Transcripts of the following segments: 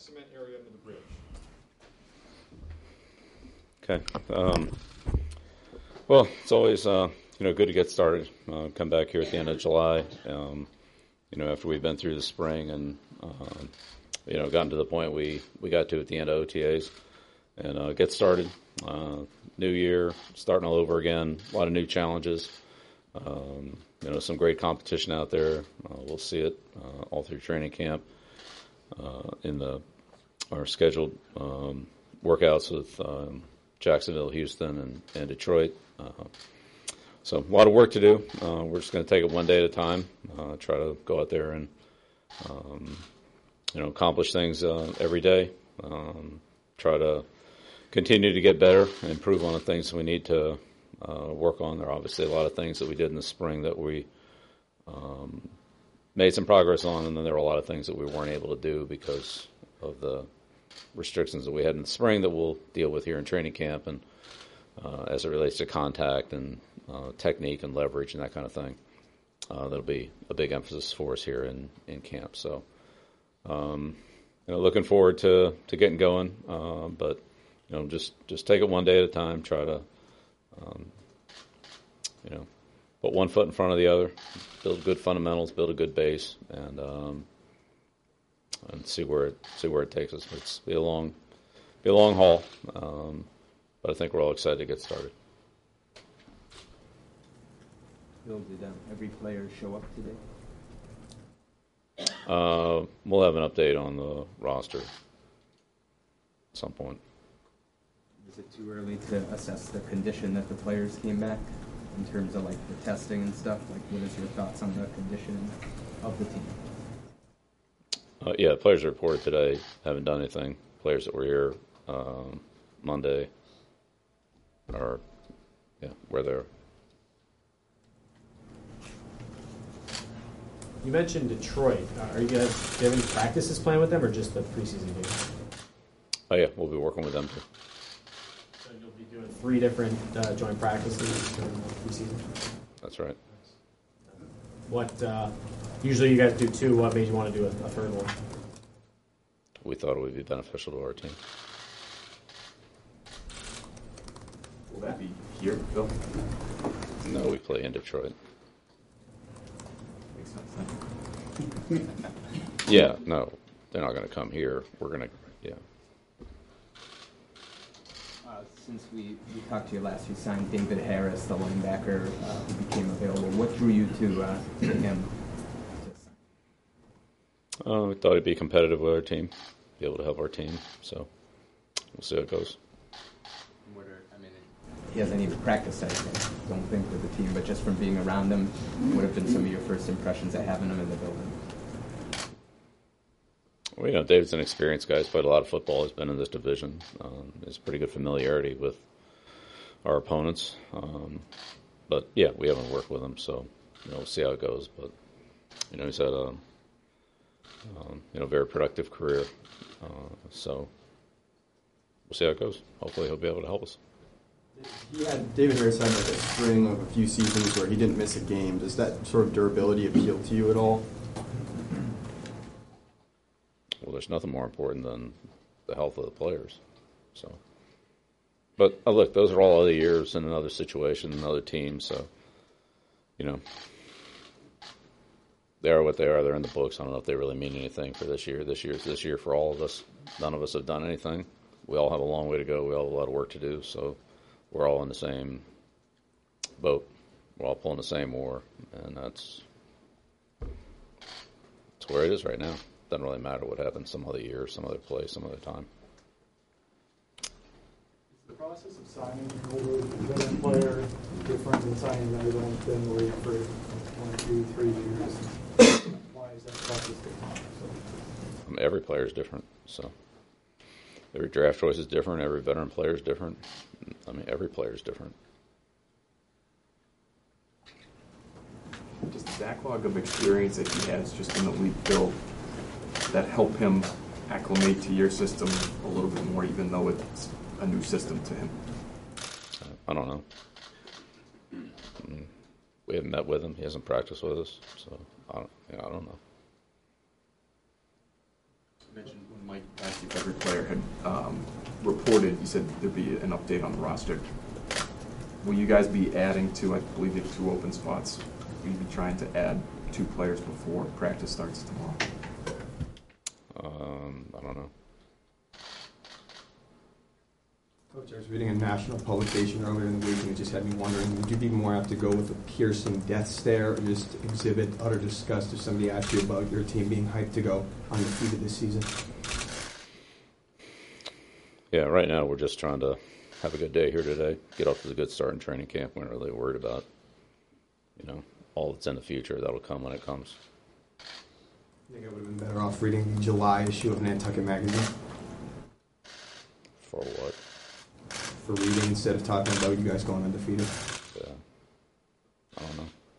cement area under the bridge. Okay. Well, it's always good to get started. Come back here at the end of July. After we've been through the spring and gotten to the point we got to at the end of OTAs, and get started. New year, starting all over again. A lot of new challenges. Some great competition out there. We'll see it all through training camp. In our scheduled workouts with Jacksonville, Houston, and Detroit. So a lot of work to do. We're just going to take it one day at a time. Try to go out there and accomplish things every day. Try to continue to get better and improve on the things we need to work on. There are obviously a lot of things that we did in the spring that we made some progress on, and then there were a lot of things that we weren't able to do because of the restrictions that we had in the spring that we'll deal with here in training camp, and as it relates to contact and technique and leverage and that kind of thing. That'll be a big emphasis for us here in camp. So, looking forward to getting going, but just take it one day at a time. Try to put one foot in front of the other, build good fundamentals, build a good base, and see where it takes us. It's be a long haul, but I think we're all excited to get started. Bill, did every player show up today? We'll have an update on the roster at some point. Is it too early to assess the condition that the players came back in terms of like the testing and stuff? Like, what is your thoughts on the condition of the team? Yeah, players reported today haven't done anything. Players that were here Monday were there. You mentioned Detroit. Are you guys do you have any practices planned with them, or just the preseason game? Oh yeah, we'll be working with them too. So you'll be doing 3 different joint practices during the preseason. That's right. What usually you guys do 2. What made you want to do a third one? We thought it would be beneficial to our team. Will that be here, Phil? No, we play in Detroit. Makes sense. Yeah, no, they're not going to come here. We're going to, yeah. Since we talked to you last, you signed David Harris, the linebacker who became available. What drew you to him? We thought he'd be competitive with our team, be able to help our team. So we'll see how it goes. He hasn't even practiced anything, don't think, with the team, but just from being around him, what have been some of your first impressions of having him in the building? Well, David's an experienced guy. He's played a lot of football. He's been in this division. Has pretty good familiarity with our opponents. But, yeah, we haven't worked with him, so, we'll see how it goes. But, he's had a, very productive career. So we'll see how it goes. Hopefully he'll be able to help us. David Harris had like a string of a few seasons where he didn't miss a game. Does that sort of durability appeal to you at all? Well, there's nothing more important than the health of the players. So, but look, those are all other years in another situation, another team. So, they are what they are. They're in the books. I don't know if they really mean anything for this year. This year's this year for all of us. None of us have done anything. We all have a long way to go. We all have a lot of work to do. So, we're all in the same boat. We're all pulling the same oar, and that's where it is right now. Doesn't really matter what happens some other year, some other place, some other time. Is the process of signing an older veteran player different than signing a guy who's only been in the league for 1, 2, 3 years? Why is that process different? Every player is different. So every draft choice is different. Every veteran player is different. Every player is different. Just the backlog of experience that he has just in the league, Bill, that help him acclimate to your system a little bit more, even though it's a new system to him? I don't know. We haven't met with him. He hasn't practiced with us, so I don't know. You mentioned when Mike asked every player had reported, you said there'd be an update on the roster. Will you guys be adding to, I believe you have 2 open spots, will you be trying to add 2 players before practice starts tomorrow? I don't know. Coach, I was reading a national publication earlier in the week, and it just had me wondering, would you be more apt to go with a piercing death stare or just exhibit utter disgust if somebody asked you about your team being hyped to go undefeated this season? Yeah, right now we're just trying to have a good day here today, get off to a good start in training camp. We're not really worried about, all that's in the future. That'll come when it comes. I think I would have been better off reading the July issue of Nantucket Magazine For what? for reading instead of talking about you guys going undefeated. Yeah. I don't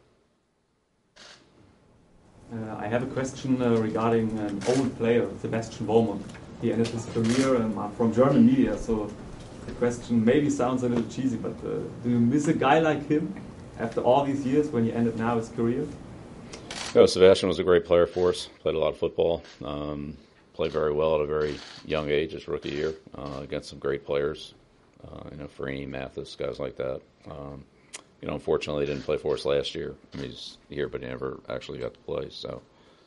know. I have a question regarding an old player, Sebastian Bowman. He ended his career from German media, so the question maybe sounds a little cheesy, but do you miss a guy like him after all these years when he ended now his career? No, Sebastian was a great player for us. Played a lot of football. Played very well at a very young age, his rookie year, against some great players. Freeney, Mathis, guys like that. Unfortunately, he didn't play for us last year. I mean, he's here, but he never actually got to play. So,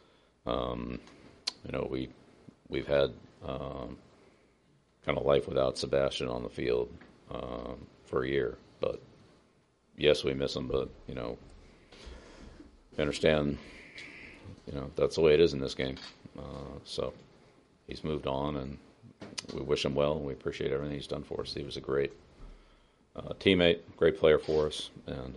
we've had kind of life without Sebastian on the field for a year. But yes, we miss him. But I understand. That's the way it is in this game. So he's moved on, and we wish him well, and we appreciate everything he's done for us. He was a great teammate, great player for us, and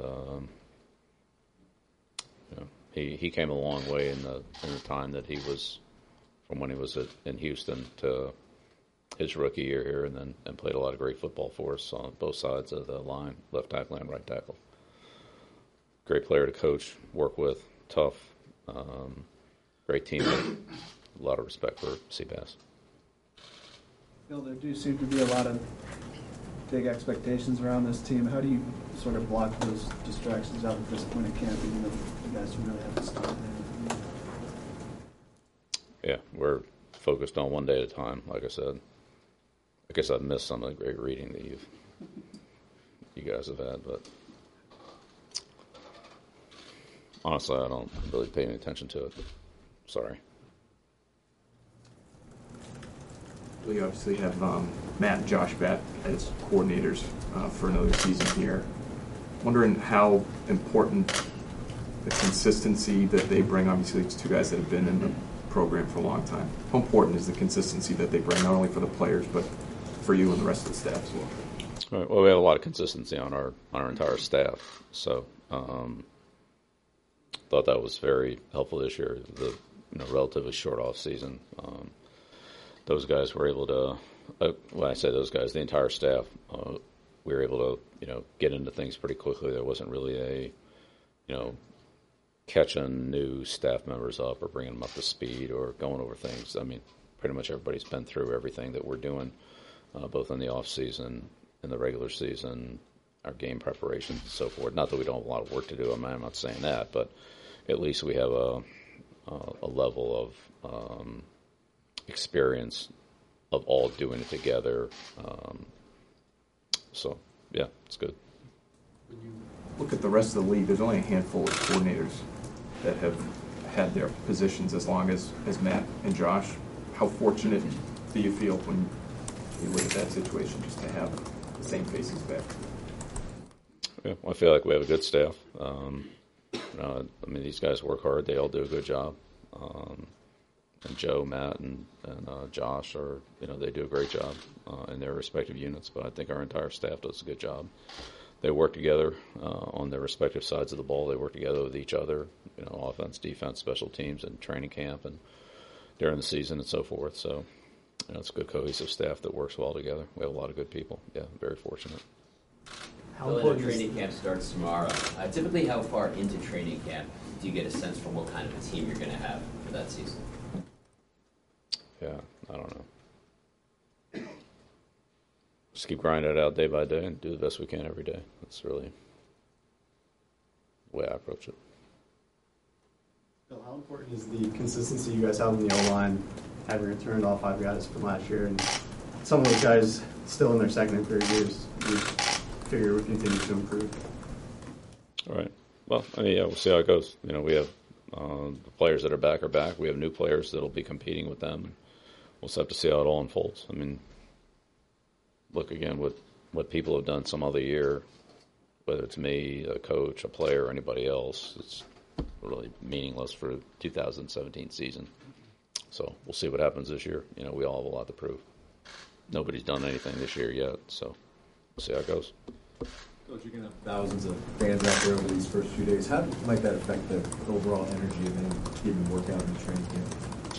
he came a long way in the time that he was from when he was in Houston to his rookie year here, and played a lot of great football for us on both sides of the line, left tackle and right tackle. Great player to coach, work with, tough, great teammate. A lot of respect for Seabass. Phil, there do seem to be a lot of big expectations around this team. How do you sort of block those distractions out at this point in camp, even though you guys really have to start there? Yeah, we're focused on one day at a time, like I said. I guess I've missed some of the great reading that you guys have had, but honestly, I don't really pay any attention to it. Sorry. We obviously have Matt and Josh back as coordinators for another season here. Wondering how important the consistency that they bring, obviously it's 2 guys that have been in the program for a long time. How important is the consistency that they bring, not only for the players, but for you and the rest of the staff as well? All right, well, we have a lot of consistency on our entire staff, so thought that was very helpful this year. The relatively short off season. Those guys were able to, when I say those guys, the entire staff, we were able to, get into things pretty quickly. There wasn't really a, catching new staff members up or bringing them up to speed or going over things. I mean, pretty much everybody's been through everything that we're doing, both in the off season, in the regular season, our game preparation, and so forth. Not that we don't have a lot of work to do. I'm not saying that, but at least we have a level of experience of all doing it together. So, yeah, it's good. When you look at the rest of the league, there's only a handful of coordinators that have had their positions as long as Matt and Josh. How fortunate do you feel when you look at that situation, just to have the same faces back? Yeah, I feel like we have a good staff. These guys work hard. They all do a good job. And Joe, Matt, and Josh they do a great job in their respective units. But I think our entire staff does a good job. They work together on their respective sides of the ball. They work together with each other, offense, defense, special teams, and training camp, and during the season and so forth. So, it's a good cohesive staff that works well together. We have a lot of good people. Yeah, very fortunate. Training camp starts tomorrow. Typically, how far into training camp do you get a sense for what kind of a team you're going to have for that season? Yeah, I don't know. Just keep grinding it out day by day and do the best we can every day. That's really the way I approach it. Phil, how important is the consistency you guys have in the O-line having returned all 5 guys from last year, and some of those guys still in their second and third years, we figure we continue to improve. All right. Well, I mean, yeah, we'll see how it goes. You know, we have the players that are back. We have new players that'll be competing with them. We'll just have to see how it all unfolds. I mean, look again what people have done some other year, whether it's me, a coach, a player, or anybody else. It's really meaningless for 2017 season. So we'll see what happens this year. You know, we all have a lot to prove. Nobody's done anything this year yet, so we'll see how it goes. Coach, you're going to have thousands of fans out there over these first few days. How might that affect the overall energy of any given workout in training camp?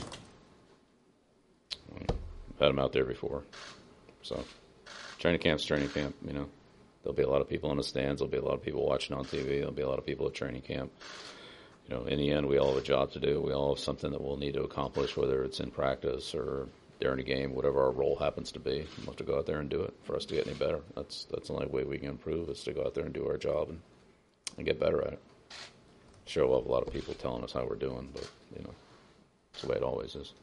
I've had them out there before. So training camp's training camp, you know. There'll be a lot of people in the stands. There'll be a lot of people watching on TV. There'll be a lot of people at training camp. You know, in the end, we all have a job to do. We all have something that we'll need to accomplish, whether it's in practice or during a game, whatever our role happens to be. We'll have to go out there and do it for us to get any better. That's the only way we can improve is to go out there and do our job and get better at it. Sure, we'll have a lot of people telling us how we're doing, but, you know, it's the way it always is.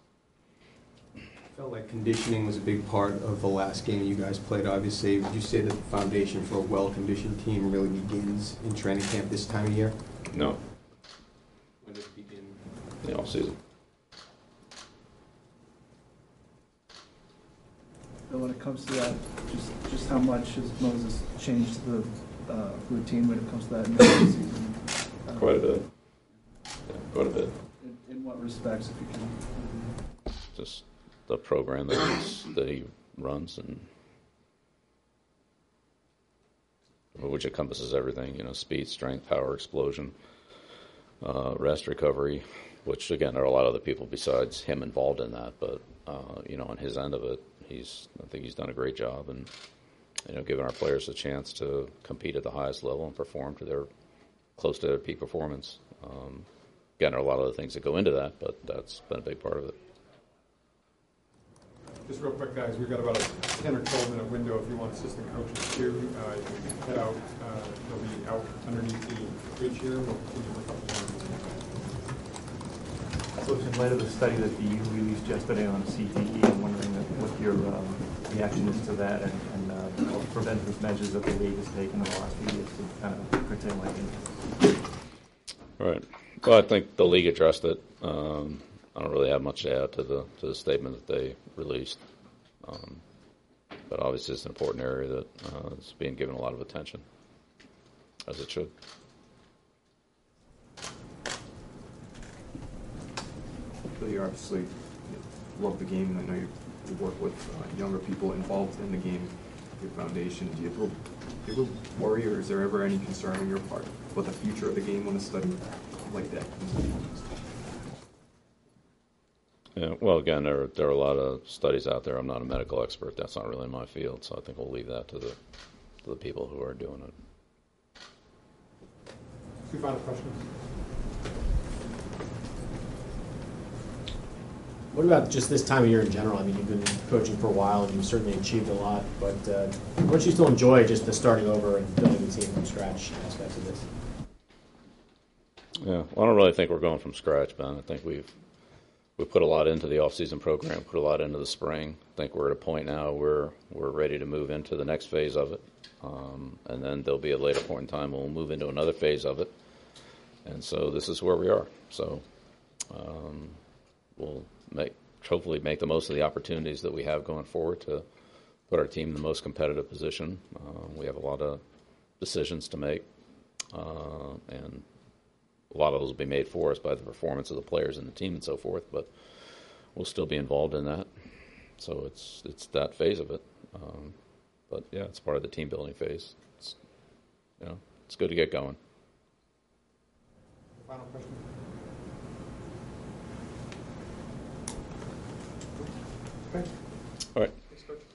Felt like conditioning was a big part of the last game you guys played, obviously. Would you say that the foundation for a well-conditioned team really begins in training camp this time of year? No. When does it begin? The offseason. But when it comes to that, just how much has Moses changed the routine when it comes to that in the season? Quite a bit. Yeah, quite a bit. In what respects, if you can? Just the program that he runs, and which encompasses everything, you know, speed, strength, power, explosion, rest, recovery, which again, there are a lot of other people besides him involved in that, but you know, on his end of it, I think he's done a great job, and you know, giving our players a chance to compete at the highest level and perform to close to their peak performance. Again, there are a lot of other things that go into that, but that's been a big part of it. Just real quick, guys, we've got about a 10 or 12 minute window if you want assistant coaches too. You can head out. They'll be out underneath the bridge here. We'll continue for a couple more minutes. So in light of the study that the U released yesterday on CTE, I'm wondering what your reaction is to that and what preventive measures that the league has taken in the last few years to kind of curtail like it. Right. Well, I think the league addressed it. I don't really have much to add to the statement that they released. But obviously it's an important area that is being given a lot of attention, as it should. So you obviously love the game, and I know you work with younger people involved in the game, your foundation. Do you ever worry, or is there ever any concern on your part about the future of the game when a study like that comes? Yeah, well, again, there are a lot of studies out there. I'm not a medical expert. That's not really my field, so I think we'll leave that to the people who are doing it. Two final questions. What about just this time of year in general? I mean, you've been coaching for a while and you've certainly achieved a lot, but don't you still enjoy just the starting over and building the team from scratch aspects of this? Yeah, well, I don't really think we're going from scratch, Ben. I think we put a lot into the off-season program, put a lot into the spring. I think we're at a point now where we're ready to move into the next phase of it. And then there'll be a later point in time when we'll move into another phase of it. And so this is where we are. So we'll hopefully make the most of the opportunities that we have going forward to put our team in the most competitive position. We have a lot of decisions to make, and a lot of those will be made for us by the performance of the players and the team and so forth, but we'll still be involved in that. So it's that phase of it. But yeah, it's part of the team building phase. It's good to get going. Final question. Okay. All right. Thanks, Coach.